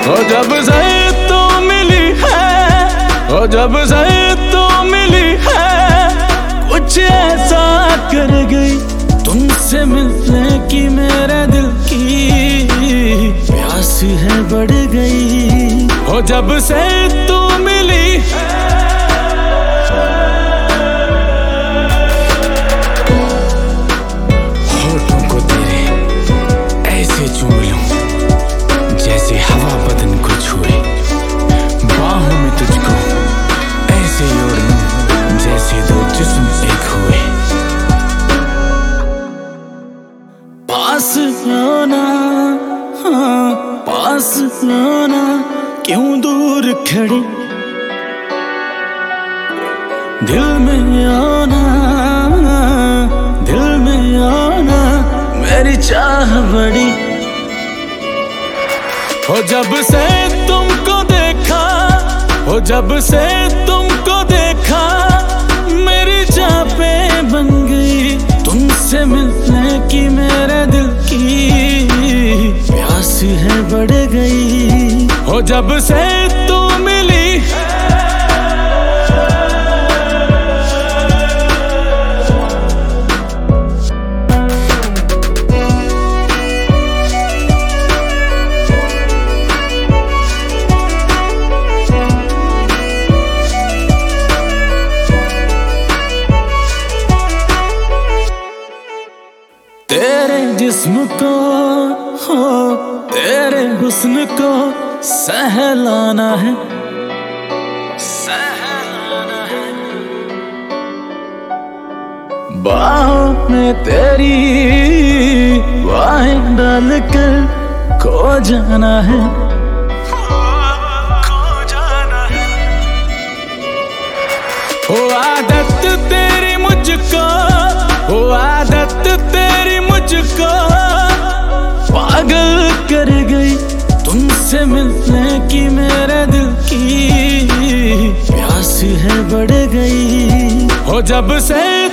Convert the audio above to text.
ओ जब से तू मिली है, ओ जब से तू मिली है, कुछ ऐसा कर गई तुमसे मिलने की मेरे दिल की प्यास है बढ़ गई। ओ जब से तू मिली होठों को तेरे ऐसे चूम लूं जैसे हवा बदन को छुए, बाहों में तुझको ऐसे ओढ़ लूं जैसे दो जिस्म एक हुए। पास आना, हाँ पास आना, क्यों दूर खड़ी, दिल में आना, दिल में आना, मेरी चाह बड़ी। हो जब से तुमको देखा, हो जब से तुमको देखा, मेरी चाह पे बन गई तुमसे मिलने की मेरे दिल की प्यास है बढ़ गई। हो जब से तू मिली तेरे जिस्म को, हो तेरे हुस्न को सहलाना है, सहलाना है, बाहों में तेरी बाहें डाल कर खो जाना है, खो जाना है। हो आदत तेरी मुझको, हो आदत तेरी मुझको पागल कर गई तुमसे मिलने की मेरे दिल की प्यास है बढ़ गई। हो जब से